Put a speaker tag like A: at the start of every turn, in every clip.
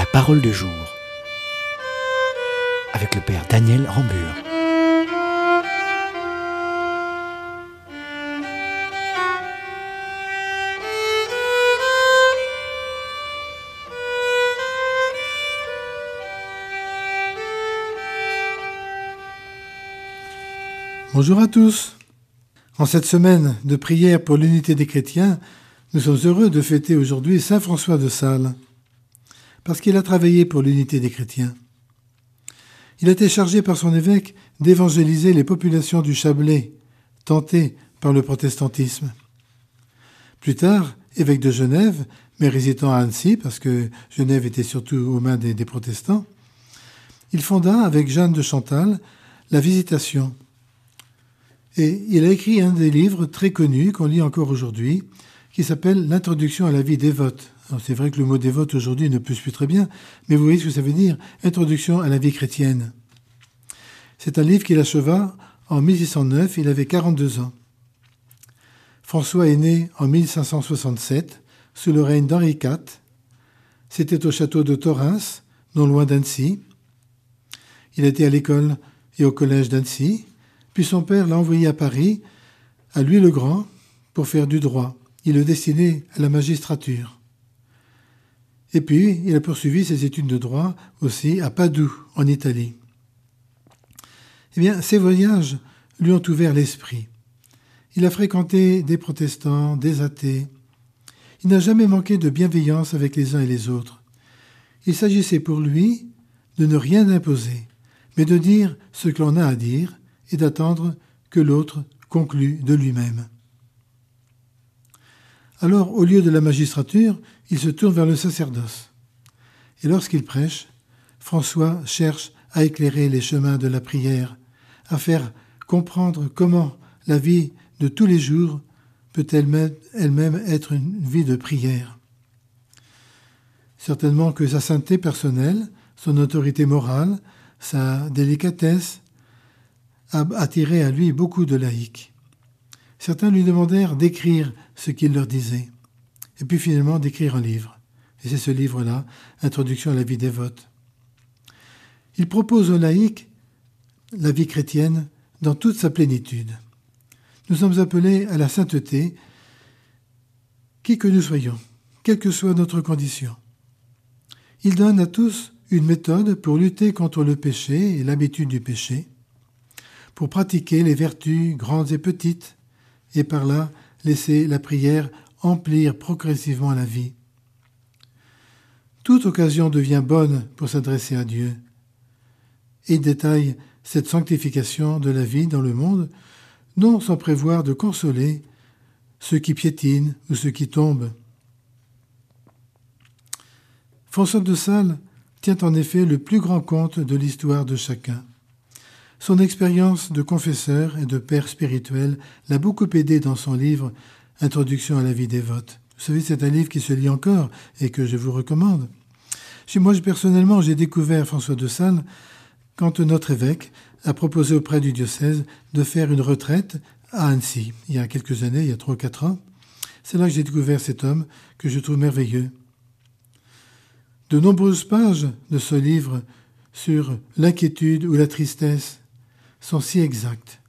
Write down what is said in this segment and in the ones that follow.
A: parole du jour avec le Père Daniel Rambure.
B: Bonjour à tous. En cette semaine de prière pour l'unité des chrétiens, nous sommes heureux de fêter aujourd'hui Saint François de Sales, parce qu'il a travaillé pour l'unité des chrétiens. Il a été chargé par son évêque d'évangéliser les populations du Chablais, tentées par le protestantisme. Plus tard, évêque de Genève, mais résidant à Annecy, parce que Genève était surtout aux mains des protestants, il fonda, avec Jeanne de Chantal, la Visitation. Et il a écrit un des livres très connus qu'on lit encore aujourd'hui, qui s'appelle « L'introduction à la vie dévote ». Alors c'est vrai que le mot dévote aujourd'hui ne pousse plus très bien, mais vous voyez ce que ça veut dire, introduction à la vie chrétienne. C'est un livre qu'il acheva en 1609, il avait 42 ans. François est né en 1567, sous le règne d'Henri IV. C'était au château de Thorens, non loin d'Annecy. Il était à l'école et au collège d'Annecy, puis son père l'a envoyé à Paris, à Louis le Grand, pour faire du droit. Il le destinait à la magistrature. Et puis, il a poursuivi ses études de droit aussi à Padoue, en Italie. Eh bien, ces voyages lui ont ouvert l'esprit. Il a fréquenté des protestants, des athées. Il n'a jamais manqué de bienveillance avec les uns et les autres. Il s'agissait pour lui de ne rien imposer, mais de dire ce que l'on a à dire et d'attendre que l'autre conclue de lui-même. Alors, au lieu de la magistrature, il se tourne vers le sacerdoce. Et lorsqu'il prêche, François cherche à éclairer les chemins de la prière, à faire comprendre comment la vie de tous les jours peut elle-même être une vie de prière. Certainement que sa sainteté personnelle, son autorité morale, sa délicatesse, a attiré à lui beaucoup de laïcs. Certains lui demandèrent d'écrire ce qu'il leur disait, et puis finalement d'écrire un livre. Et c'est ce livre-là, Introduction à la vie dévote. Il propose aux laïcs la vie chrétienne dans toute sa plénitude. Nous sommes appelés à la sainteté, qui que nous soyons, quelle que soit notre condition. Il donne à tous une méthode pour lutter contre le péché et l'habitude du péché, pour pratiquer les vertus grandes et petites, et par là laisser la prière emplir progressivement la vie. Toute occasion devient bonne pour s'adresser à Dieu, et il détaille cette sanctification de la vie dans le monde, non sans prévoir de consoler ceux qui piétinent ou ceux qui tombent. François de Sales tient en effet le plus grand compte de l'histoire de chacun. Son expérience de confesseur et de père spirituel l'a beaucoup aidé dans son livre « Introduction à la vie dévote ». Vous savez, c'est un livre qui se lit encore et que je vous recommande. Moi, personnellement, j'ai découvert François de Sales quand notre évêque a proposé auprès du diocèse de faire une retraite à Annecy, il y a quelques années, il y a 3 ou 4 ans. C'est là que j'ai découvert cet homme que je trouve merveilleux. De nombreuses pages de ce livre sur l'inquiétude ou la tristesse sont si exactes,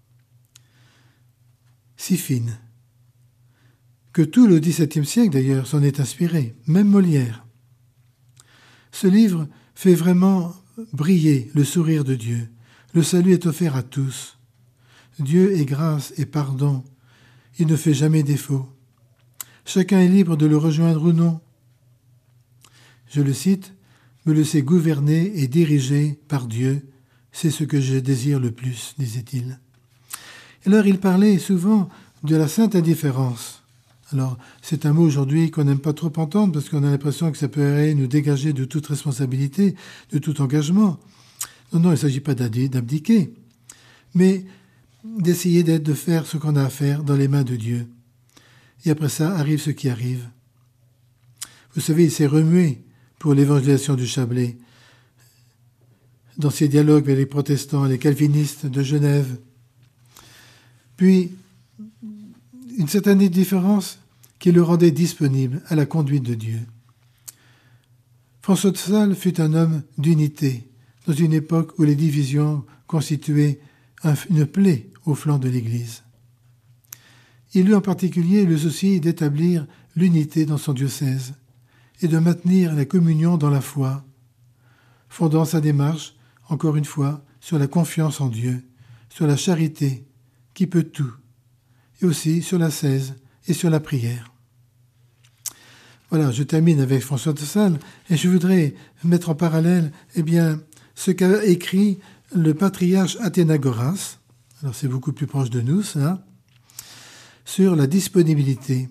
B: si fines, que tout le XVIIe siècle d'ailleurs s'en est inspiré, même Molière. Ce livre fait vraiment briller le sourire de Dieu. Le salut est offert à tous. Dieu est grâce et pardon. Il ne fait jamais défaut. Chacun est libre de le rejoindre ou non. Je le cite, « Me laisser gouverner et diriger par Dieu, c'est ce que je désire le plus, disait-il. » Alors il parlait souvent de la sainte indifférence. Alors c'est un mot aujourd'hui qu'on n'aime pas trop entendre parce qu'on a l'impression que ça peut nous dégager de toute responsabilité, de tout engagement. Non, il ne s'agit pas d'abdiquer, mais d'essayer de faire ce qu'on a à faire dans les mains de Dieu. Et après ça, arrive ce qui arrive. Vous savez, il s'est remué pour l'évangélisation du Chablais, dans ses dialogues avec les protestants, les calvinistes de Genève. Puis, une certaine différence qui le rendait disponible à la conduite de Dieu. François de Sales fut un homme d'unité, dans une époque où les divisions constituaient une plaie au flanc de l'Église. Il eut en particulier le souci d'établir l'unité dans son diocèse et de maintenir la communion dans la foi, fondant sa démarche, encore une fois, sur la confiance en Dieu, sur la charité qui peut tout, et aussi sur l'ascèse et sur la prière. Voilà, je termine avec François de Sales et je voudrais mettre en parallèle ce qu'a écrit le patriarche Athénagoras, alors c'est beaucoup plus proche de nous ça, sur la disponibilité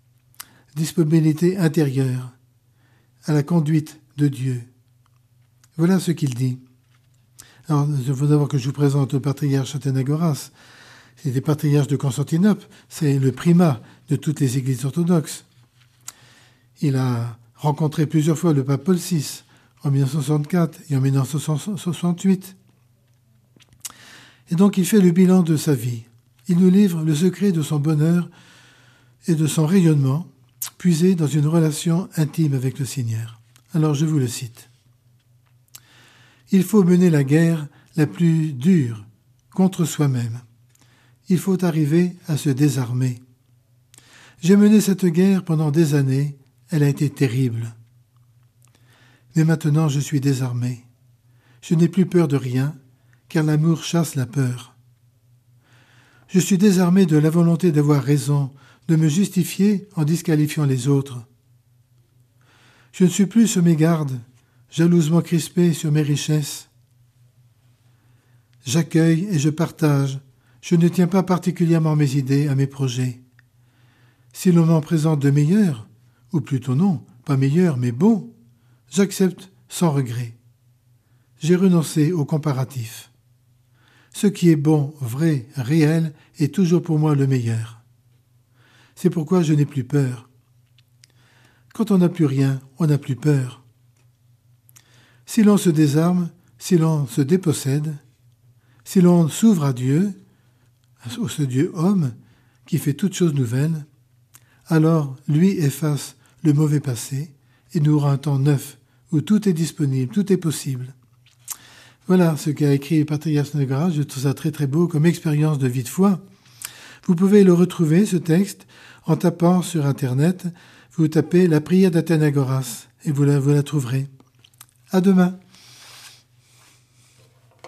B: intérieure à la conduite de Dieu. Voilà ce qu'il dit. Alors, il faut d'abord que je vous présente le patriarche Athénagoras. C'est le patriarche de Constantinople, c'est le primat de toutes les églises orthodoxes. Il a rencontré plusieurs fois le pape Paul VI, en 1964 et en 1968. Et donc il fait le bilan de sa vie. Il nous livre le secret de son bonheur et de son rayonnement, puisé dans une relation intime avec le Seigneur. Alors je vous le cite. Il faut mener la guerre la plus dure contre soi-même. Il faut arriver à se désarmer. J'ai mené cette guerre pendant des années, elle a été terrible. Mais maintenant je suis désarmé. Je n'ai plus peur de rien, car l'amour chasse la peur. Je suis désarmé de la volonté d'avoir raison, de me justifier en disqualifiant les autres. Je ne suis plus sur mes gardes, jalousement crispé sur mes richesses. J'accueille et je partage. Je ne tiens pas particulièrement mes idées à mes projets. Si l'on m'en présente de meilleurs, ou plutôt non, pas meilleurs, mais bons, j'accepte sans regret. J'ai renoncé au comparatif. Ce qui est bon, vrai, réel, est toujours pour moi le meilleur. C'est pourquoi je n'ai plus peur. Quand on n'a plus rien, on n'a plus peur. Si l'on se désarme, si l'on se dépossède, si l'on s'ouvre à Dieu, au ce Dieu homme qui fait toutes choses nouvelles, alors lui efface le mauvais passé et nous rend un temps neuf où tout est disponible, tout est possible. Voilà ce qu'a écrit le patriarche Athénagoras. Je trouve ça très très beau comme expérience de vie de foi. Vous pouvez le retrouver, ce texte, en tapant sur Internet. Vous tapez la prière d'Athénagoras et vous la trouverez. À demain.